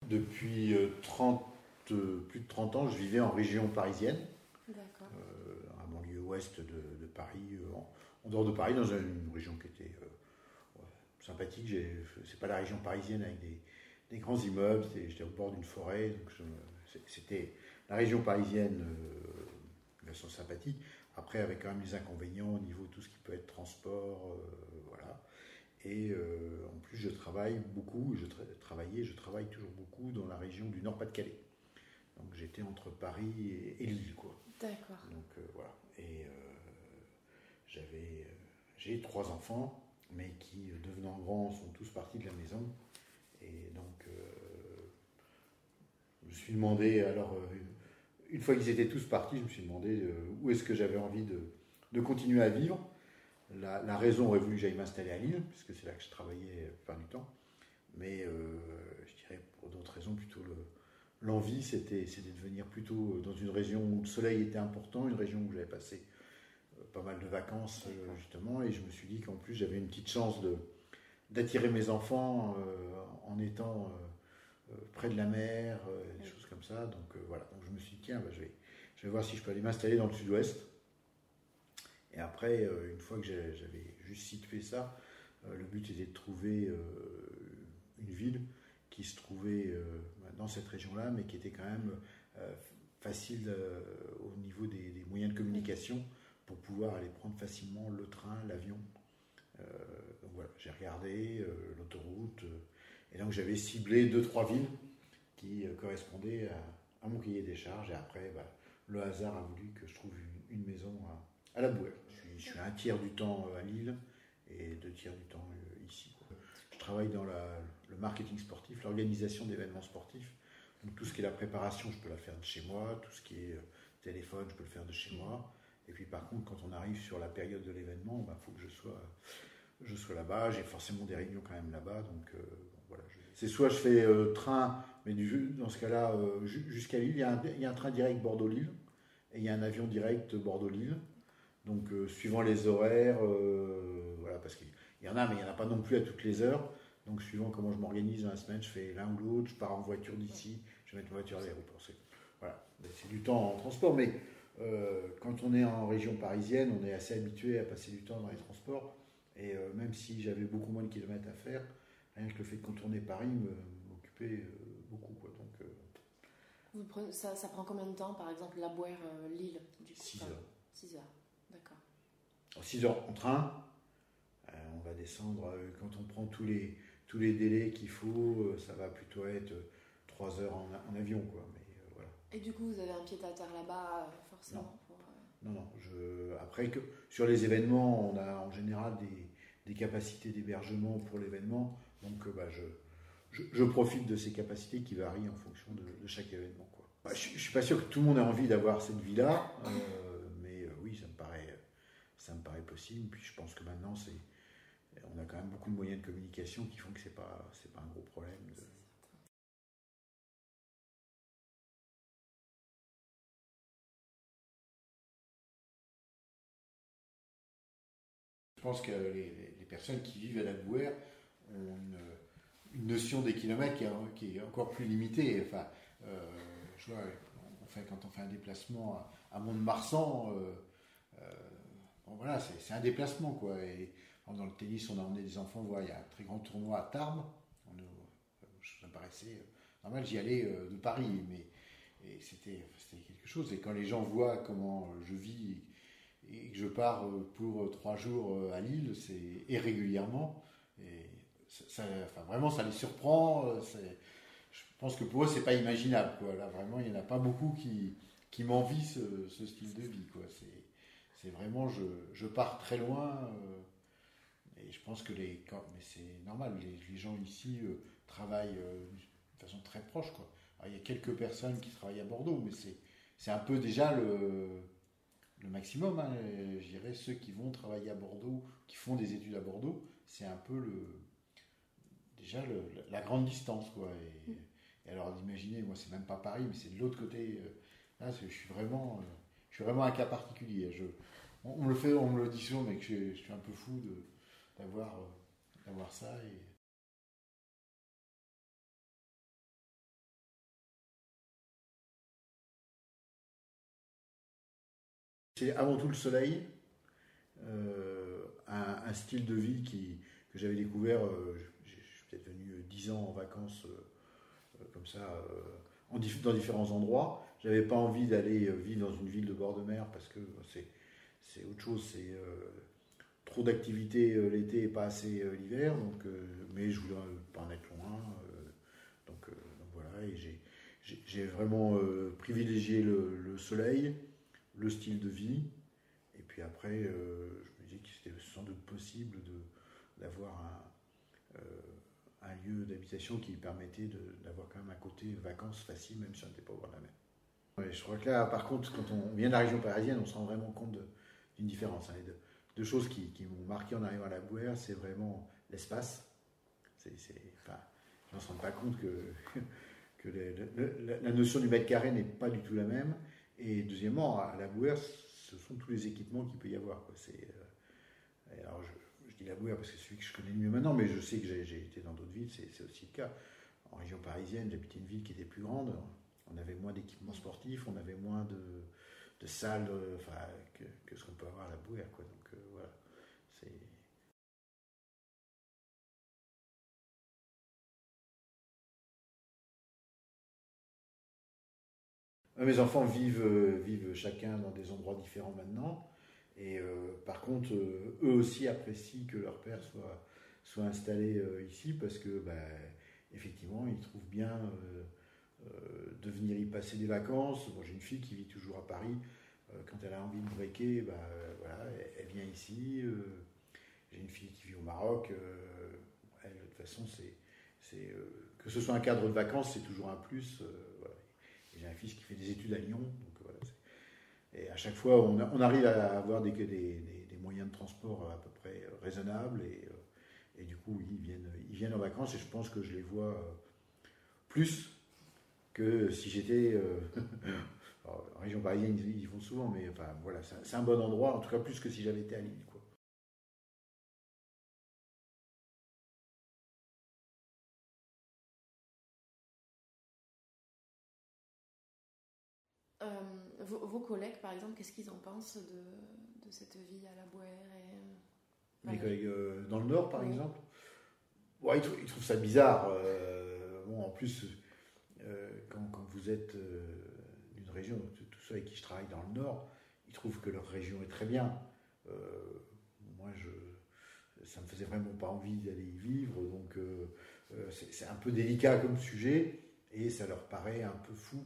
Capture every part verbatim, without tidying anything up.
depuis euh, trente, euh, plus de trente ans, je vivais en région parisienne, D'accord. euh, à banlieue ouest de, de Paris, euh, en, en dehors de Paris, dans une, une région qui était euh, ouais, sympathique. J'ai- C'est pas la région parisienne avec des, des grands immeubles, c'était- j'étais au bord d'une forêt, donc je- c'est- c'était la région parisienne euh, de façon sympathique. Après, avec quand même les inconvénients au niveau de tout ce qui peut être transport, euh, voilà. Et euh, en plus, je travaille beaucoup, je tra- travaillais, je travaille toujours beaucoup dans la région du Nord-Pas-de-Calais. Donc j'étais entre Paris et, et Lille, quoi. D'accord. Donc euh, voilà. Et euh, j'avais, euh, j'ai trois enfants, mais qui, euh, devenant grands, sont tous partis de la maison. Et donc, euh, je me suis demandé, alors, euh, une fois qu'ils étaient tous partis, je me suis demandé euh, où est-ce que j'avais envie de, de continuer à vivre. La, la raison aurait voulu que j'aille m'installer à Lille, puisque c'est là que je travaillais la plupart du temps. Mais euh, je dirais pour d'autres raisons, plutôt le, l'envie, c'était, c'était de venir plutôt dans une région où le soleil était important, une région où j'avais passé euh, pas mal de vacances euh, justement, et je me suis dit qu'en plus j'avais une petite chance de, d'attirer mes enfants euh, en étant euh, euh, près de la mer, euh, des Oui. choses comme ça. Donc euh, voilà, donc je me suis dit tiens, bah, je, vais, je vais voir si je peux aller m'installer dans le sud-ouest. Et après, euh, une fois que j'ai- j'avais juste situé ça, euh, le but était de trouver euh, une ville qui se trouvait euh, dans cette région-là, mais qui était quand même euh, facile euh, au niveau des, des moyens de communication pour pouvoir aller prendre facilement le train, l'avion. Euh, donc voilà, j'ai regardé euh, l'autoroute, euh, et donc j'avais ciblé deux, trois villes qui euh, correspondaient à, à mon cahier des charges, et après, bah, le hasard a voulu que je trouve une, une maison à, à la Bouelle. Je suis, je suis un tiers du temps euh, à Lille et deux tiers du temps euh, ici, quoi. Je travaille dans la, le marketing sportif, l'organisation d'événements sportifs. Donc tout ce qui est la préparation, je peux la faire de chez moi. Tout ce qui est euh, téléphone, je peux le faire de chez moi. Et puis par contre, quand on arrive sur la période de l'événement, il bah, faut que je sois, je sois là-bas. J'ai forcément des réunions quand même là-bas. Donc euh, bon, voilà, je- c'est soit je fais euh, train, mais du, dans ce cas-là, euh, ju- jusqu'à Lille, il y, a un, il y a un train direct Bordeaux-Lille et il y a un avion direct Bordeaux-Lille. Donc, euh, suivant les horaires, euh, voilà, parce qu'il y en a, mais il n'y en a pas non plus à toutes les heures. Donc, suivant comment je m'organise dans la semaine, je fais l'un ou l'autre. Je pars en voiture d'ici, je vais mettre ma voiture à l'aéroport. C'est, voilà, c'est du temps en transport, mais euh, quand on est en région parisienne, on est assez habitué à passer du temps dans les transports. Et euh, même si j'avais beaucoup moins de kilomètres à faire, rien que le fait de contourner Paris me, m'occupait euh, beaucoup, quoi. Donc, euh, Vous prenez, ça, ça prend combien de temps, par exemple, la Bouère, euh, Lille, du coup six enfin, heures. six heures, d'accord. six heures en train. Euh, on va descendre, euh, quand on prend tous les, tous les délais qu'il faut, euh, ça va plutôt être euh, trois heures en, en avion, quoi. Mais euh, voilà. Et du coup, vous avez un pied-à-terre là-bas, euh, forcément pour, euh, Non, non. Je, après, que, sur les événements, on a en général des, des capacités d'hébergement pour l'événement. Donc, euh, bah, je, je, je profite de ces capacités qui varient en fonction de, de chaque événement, quoi. Bah, je, je suis pas sûr que tout le monde ait envie d'avoir cette vie-là, euh, mais euh, oui, ça me paraît, ça me paraît possible. Puis je pense que maintenant, c'est on a quand même beaucoup de moyens de communication qui font que c'est pas, c'est pas un gros problème. De... Je pense que les, les personnes qui vivent à la Bouère ont une, une notion des kilomètres qui est, qui est encore plus limitée. Enfin, euh, je vois, on fait, quand on fait un déplacement à, à Mont-de-Marsan, euh, euh, bon, voilà, c'est, c'est un déplacement, quoi. Et dans le tennis, on a emmené des enfants voir, il y a un très grand tournoi à Tarbes. On, ça me paraissait normal, j'y allais euh, de Paris, mais et c'était, c'était quelque chose. Et quand les gens voient comment je vis et que je pars pour trois jours à Lille, c'est et régulièrement, et ça, ça, enfin vraiment ça les surprend. C'est, je pense que pour eux c'est pas imaginable, quoi. Là vraiment il n'y en a pas beaucoup qui, qui m'envient ce, ce style de vie, quoi. C'est, c'est vraiment je, je pars très loin. Euh, et je pense que les. Mais c'est normal, les, les gens ici euh, travaillent euh, de façon très proche, quoi. Alors, il y a quelques personnes qui travaillent à Bordeaux, mais c'est, c'est un peu déjà le, le maximum. Hein. Je dirais ceux qui vont travailler à Bordeaux, qui font des études à Bordeaux, c'est un peu le, déjà le, la grande distance, quoi. Et, et alors, imaginez, moi, c'est même pas Paris, mais c'est de l'autre côté. Euh, là, je suis vraiment, euh, je suis vraiment un cas particulier. Je, on, on me le fait, on me le dit souvent, mais que je, je suis un peu fou de d'avoir, euh, d'avoir ça. Et, C'est avant tout le soleil, euh, un, un style de vie qui, que j'avais découvert, euh, je suis peut-être venu dix ans en vacances euh, comme ça, euh, en, dans différents endroits. Je n'avais pas envie d'aller vivre dans une ville de bord de mer parce que c'est, c'est autre chose, c'est euh, trop d'activités euh, l'été et pas assez euh, l'hiver, donc, euh, mais je voulais pas en être loin. Euh, donc, euh, donc voilà, et j'ai, j'ai, j'ai vraiment euh, privilégié le, le soleil, le style de vie. Et puis après, euh, je me dis que c'était sans doute possible de, d'avoir un, euh, un lieu d'habitation qui permettait de, d'avoir quand même un côté vacances facile, même si on n'était pas au bord de la mer. Ouais, je crois que là, par contre, quand on vient de la région parisienne, on se rend vraiment compte de, d'une différence. Hein. Les deux, deux choses qui, qui m'ont marqué en arrivant à la Bouère, c'est vraiment l'espace. C'est, c'est, enfin, les gens ne se rendent pas compte que, que les, le, la notion du mètre carré n'est pas du tout la même. Et deuxièmement, à la Bouère, ce sont tous les équipements qu'il peut y avoir. Quoi. C'est, euh, alors je, je dis la Bouère parce que c'est celui que je connais le mieux maintenant, mais je sais que j'ai, j'ai été dans d'autres villes, c'est, c'est aussi le cas. En région parisienne, j'habitais une ville qui était plus grande. On avait moins d'équipements sportifs, on avait moins de, de salles euh, enfin, que, que ce qu'on peut avoir à la Bouère. Quoi. Donc euh, voilà, c'est... Mes enfants vivent, euh, vivent chacun dans des endroits différents maintenant. Et euh, par contre, euh, eux aussi apprécient que leur père soit, soit installé euh, ici parce que, bah, effectivement, ils trouvent bien euh, euh, de venir y passer des vacances. Bon, j'ai une fille qui vit toujours à Paris. Euh, quand elle a envie de breaker, bah, euh, voilà, elle, elle vient ici. Euh, j'ai une fille qui vit au Maroc. Euh, elle, de toute façon, c'est, c'est, euh, que ce soit un cadre de vacances, c'est toujours un plus. Euh, voilà. Et j'ai un fils qui fait des études à Lyon. Donc, voilà, et à chaque fois, on, a, on arrive à avoir des, des, des, des, moyens de transport à peu près raisonnables. Et, et du coup, oui, ils viennent, ils viennent en vacances et je pense que je les vois plus que si j'étais euh, en région parisienne. Ils y vont souvent, mais enfin, voilà, c'est, c'est un bon endroit, en tout cas plus que si j'avais été à Lille. Quoi. Euh, vos, vos collègues, par exemple, qu'est-ce qu'ils en pensent de, de cette vie à la Bouère et... Mes collègues euh, dans le Nord, par oui. exemple, ouais, ils, trouvent, ils trouvent ça bizarre. Euh, bon, en plus, euh, quand, quand vous êtes euh, d'une région, tous ceux avec qui je travaille dans le Nord, ils trouvent que leur région est très bien. Euh, moi, je, ça me faisait vraiment pas envie d'aller y vivre, donc euh, euh, c'est, c'est un peu délicat comme sujet, et ça leur paraît un peu fou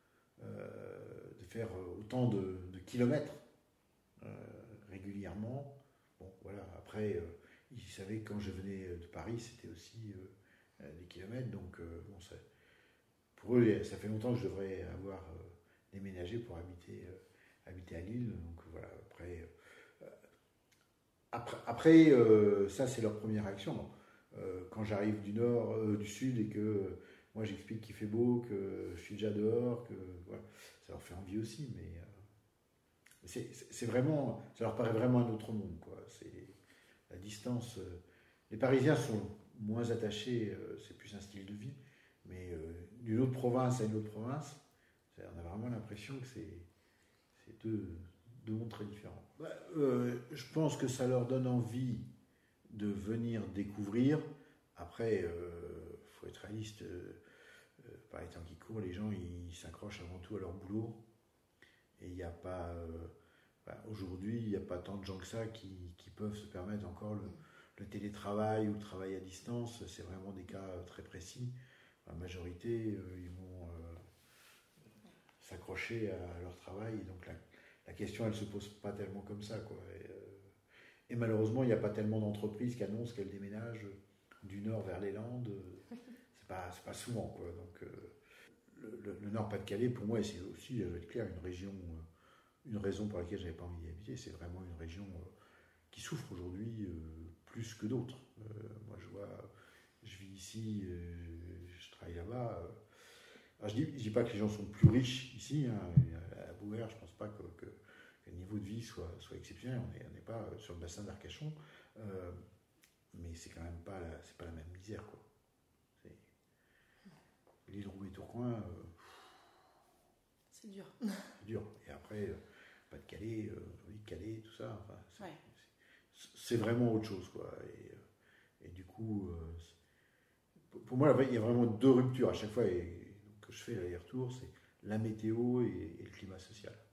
euh, de faire autant de, de kilomètres euh, régulièrement. Bon, voilà, après, euh, ils savaient que quand je venais de Paris, c'était aussi euh, des kilomètres, donc euh, bon, ça, pour eux, ça fait longtemps que je devrais avoir euh, déménagé pour habiter, euh, habiter à Lille, donc voilà, après... Euh, après, après euh, ça c'est leur première réaction. Euh, quand j'arrive du nord, euh, du sud et que euh, moi j'explique qu'il fait beau, que je suis déjà dehors, que voilà, ça leur fait envie aussi. Mais euh, c'est, c'est, c'est vraiment, ça leur paraît vraiment un autre monde, quoi. C'est la distance. Euh, les Parisiens sont moins attachés, euh, c'est plus un style de vie, mais euh, d'une autre province à une autre province, ça, on a vraiment l'impression que c'est, c'est deux deux mondes très différents. Bah, euh, je pense que ça leur donne envie de venir découvrir. Après, il euh, faut être réaliste. Euh, par les temps qui courent, les gens ils s'accrochent avant tout à leur boulot. Et il n'y a pas. Euh, bah, aujourd'hui, il n'y a pas tant de gens que ça qui, qui peuvent se permettre encore le, le télétravail ou le travail à distance. C'est vraiment des cas très précis. La majorité, euh, ils vont euh, s'accrocher à leur travail. Et donc, la, la question, elle ne se pose pas tellement comme ça, quoi. Et, euh, et malheureusement, il n'y a pas tellement d'entreprises qui annoncent qu'elles déménagent du nord vers les Landes. C'est pas, c'est pas souvent, quoi. Donc, euh, le, le, le Nord-Pas-de-Calais, pour moi, c'est aussi, je vais être clair, une région, euh, une raison pour laquelle je n'avais pas envie d'y habiter. C'est vraiment une région euh, qui souffre aujourd'hui euh, plus que d'autres. Euh, moi, je vois, je vis ici, euh, je travaille là-bas. Euh, alors, je ne dis, je dis pas que les gens sont plus riches ici. Hein, à Bouère, je ne pense pas que, que le niveau de vie soit, soit exceptionnel. On n'est pas sur le bassin d'Arcachon, euh, mais c'est quand même pas la, c'est pas la même misère, quoi. C'est... L'île Roubaix-Tourcoing, euh, c'est dur. c'est dur. Et après, pas de Calais, euh, oui, Calais, tout ça. Enfin, c'est, Ouais. c'est, c'est vraiment autre chose, quoi. Et, euh, et du coup, euh, pour moi, il y a vraiment deux ruptures à chaque fois et, que je fais l'aller-retour, c'est la météo et, et le climat social.